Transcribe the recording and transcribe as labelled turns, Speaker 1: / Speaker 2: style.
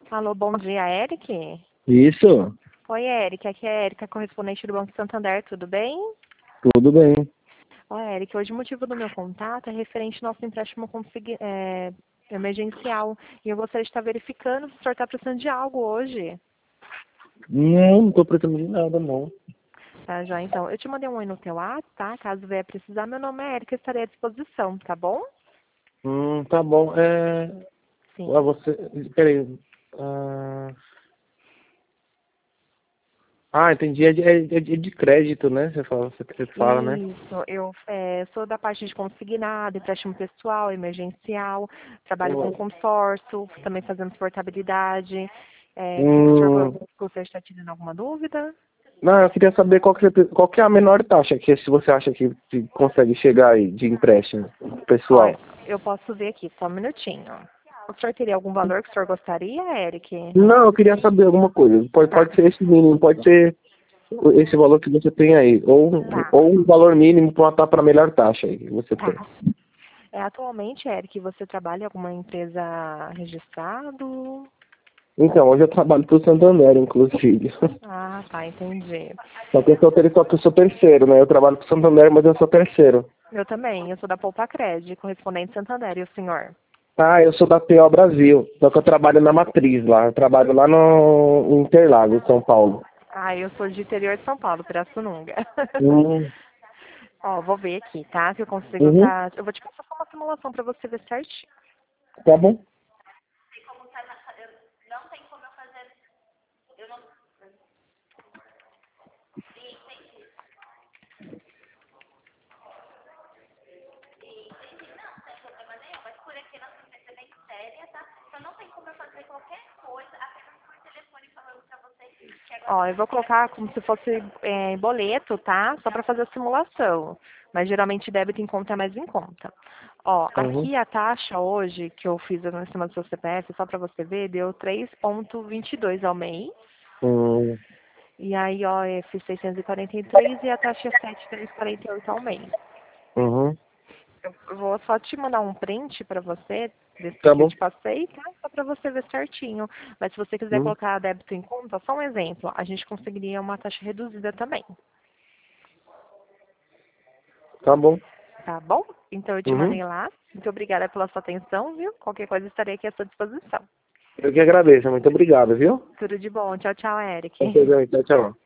Speaker 1: Alô, bom dia, Eric?
Speaker 2: Isso,
Speaker 1: Oi, Eric, aqui é a Erika, correspondente do Banco Santander, tudo bem?
Speaker 2: tudo bem.
Speaker 1: Oi, Eric, hoje o motivo do meu contato é referente ao nosso empréstimo emergencial. E eu gostaria de estar verificando se o senhor está precisando de algo hoje.
Speaker 2: Não tô precisando de nada, não.
Speaker 1: Tá, já então. Eu te mandei um oi no teu WhatsApp, tá? Caso venha precisar, meu nome é Erika, estarei à disposição, tá bom?
Speaker 2: Tá bom.
Speaker 1: Sim.
Speaker 2: Você. Peraí. Entendi. É de crédito, né? Você fala, né?
Speaker 1: Isso, eu sou da parte de consignado, empréstimo pessoal, emergencial, trabalho com consórcio, também fazendo portabilidade. O senhor
Speaker 2: Hum,
Speaker 1: gostaria de estar tirando alguma dúvida?
Speaker 2: não, eu queria saber qual que é a menor taxa que se você acha que consegue chegar aí de empréstimo
Speaker 1: Olha,
Speaker 2: pessoal.
Speaker 1: eu posso ver aqui, só um minutinho. O senhor teria algum valor que o senhor gostaria, Eric?
Speaker 2: Não, eu queria saber alguma coisa. Pode,
Speaker 1: Tá,
Speaker 2: pode ser esse mínimo, pode ser esse valor que você tem aí.
Speaker 1: tá,
Speaker 2: Ou um valor mínimo para a melhor taxa aí que você tem.
Speaker 1: tá. Atualmente, Eric, você trabalha em alguma empresa registrado?
Speaker 2: Então, hoje eu trabalho pro Santander, inclusive.
Speaker 1: Ah, tá, entendi.
Speaker 2: Só que eu sou terceiro, né? Eu trabalho pro Santander, mas eu sou terceiro.
Speaker 1: Eu também, eu sou da Poupa Cred, correspondente Santander, e o senhor?
Speaker 2: Eu sou da PO Brasil, só que eu trabalho na matriz lá. Eu trabalho lá no Interlagos, São Paulo.
Speaker 1: Ah, eu sou de interior de São Paulo, Pirassununga.
Speaker 2: Hum,
Speaker 1: Ó, vou ver aqui, tá? Se eu consigo,
Speaker 2: uhum,
Speaker 1: tá? Eu vou te passar só uma simulação pra você ver certinho.
Speaker 2: tá bom.
Speaker 1: Ó, eu vou colocar como se fosse boleto, tá? Só pra fazer a simulação. Mas geralmente débito em conta é mais em conta. Ó,
Speaker 2: Uhum.
Speaker 1: aqui a taxa hoje que eu fiz no cima do seu CPF, só pra você ver, deu 3,22 ao mês.
Speaker 2: Hum,
Speaker 1: E aí, ó, eu fiz 643 e a taxa é 7,348 ao mês.
Speaker 2: uhum.
Speaker 1: Eu vou só te mandar um print para você desse
Speaker 2: Tá
Speaker 1: que eu
Speaker 2: bom.
Speaker 1: te passei, tá? Só para você ver certinho. Mas se você quiser
Speaker 2: Uhum.
Speaker 1: colocar débito em conta, só um exemplo, a gente conseguiria uma taxa reduzida também,
Speaker 2: Tá bom.
Speaker 1: tá bom? Então eu te
Speaker 2: Uhum.
Speaker 1: mandei lá. Muito obrigada pela sua atenção, viu? Qualquer coisa estarei aqui à sua disposição.
Speaker 2: Eu que agradeço. Muito obrigado, viu?
Speaker 1: Tudo de bom. Tchau, tchau, Eric.
Speaker 2: Ok, tchau, tchau.